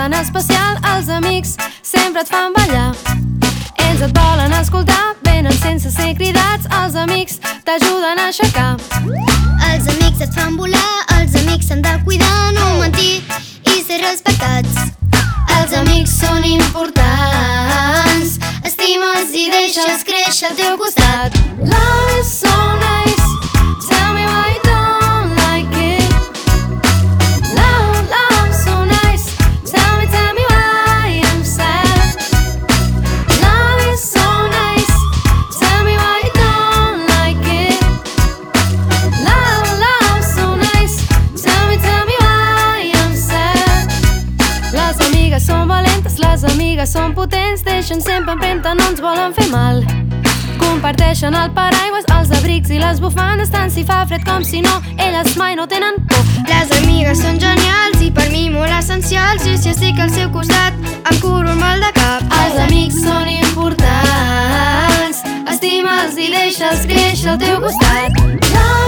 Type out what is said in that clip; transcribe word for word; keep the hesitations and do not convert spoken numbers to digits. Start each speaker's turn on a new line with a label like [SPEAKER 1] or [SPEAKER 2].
[SPEAKER 1] tan especial. Els amics sempre et fan ballar. Ells et volen escoltar, venen sense ser cridats. Els amics t'ajuden a aixecar.
[SPEAKER 2] Els amics et fan volar, els amics s'han de cuidar, no mentir i ser respectats.
[SPEAKER 1] Els amics són importants, estima'ls i deixa'ls créixer al teu costat. Love is so nice, tell me why you don't like it. Love, love so nice, tell me, tell me why I'm sad. Love is so nice, tell me why you don't like it. Love, love so nice, tell me, tell me why I'm sad. Les amigues són valentes, les amigues són potents, deixen sempre empremta, no ens volen fer mal. Comparteixen el paraigües, els abrics i les bufandes, tant si fa fred com si no, elles mai no tenen por.
[SPEAKER 2] Les amigues són genials i per mi molt essencials, i si estic al seu costat em curo el mal de cap.
[SPEAKER 1] Els amics són importants, estima'ls i deixa'ls créixer al teu costat.